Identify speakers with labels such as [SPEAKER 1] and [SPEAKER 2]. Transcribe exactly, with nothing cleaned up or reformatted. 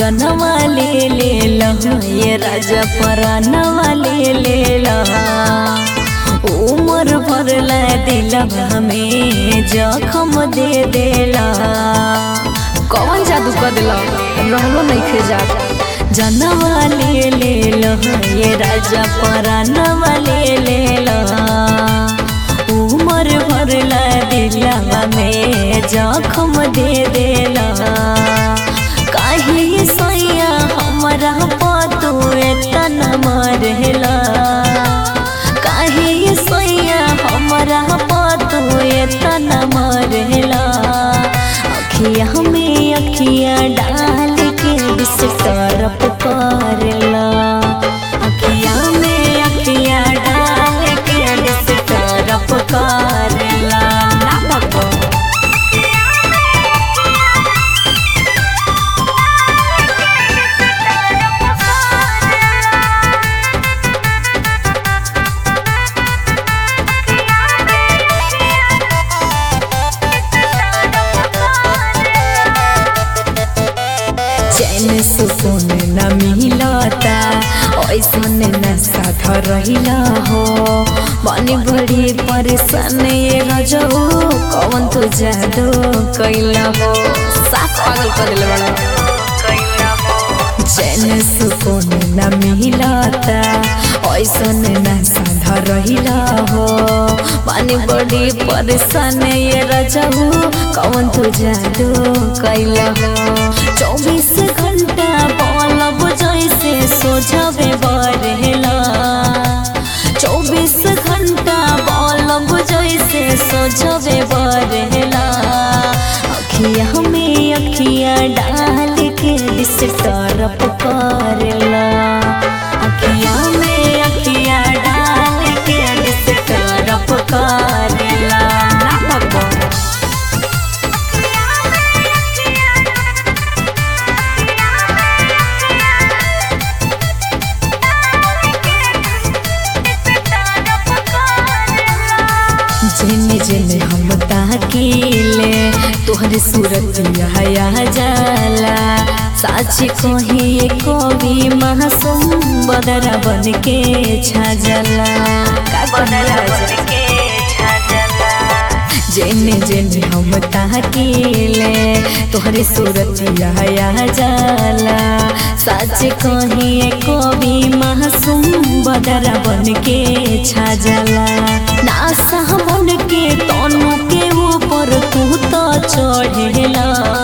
[SPEAKER 1] जनवा ले ले लहा ये राजा परानवा ले ले लहा उमर भरला दिलवा में जखम दे देला।
[SPEAKER 2] कौन जादू कर दिला रहलो नहीं खे जात।
[SPEAKER 1] जनवा ले ले लहा ये राजा परानवा ले ले लहा उमर भरला दिलवा में जखम दे देला। काहे सैया हमरा पतू एतना मरला काहे सैया हमरा पतू एतना मरला। अखिया में अखिया डाल के बिस तरफ करला अखिया में अखिया डाल के बिस तरफ करला। ना बाबा चैन सुकून न मिलता ऐसन नशा धरहिला हो बनी बड़ी परेशान ये रजो कौन तो जादू कैला हो।
[SPEAKER 2] साफ पागल कर दिले बड़ा।
[SPEAKER 1] चैन सुकून न मिलता ऐसन नशा धरहिला हो बनी बड़ी परेशान ये रजो कौन तो जादू कैला हो। चौबीस घंटा बलब जैसे सोझबे बरहेला चौबीस घंटा बलब जैसे सोझबे बरहेला। अखिया में अखिया डाल के बिस तरफ करला अखिया में अखिया डाल के बिस तरफ करला। ना बाबा जेने जेने हम ताकीले तोहरे सूरत हया जाला साच कही कवि मासूम बदरा बन के छाजला। जेने जेने हम ताकीले तोहरे सूरत हया जाला साच कही कवि मासूम बदरा बन के छाजला। नासा बन के तनु के ऊपर तू तो चढ़ेला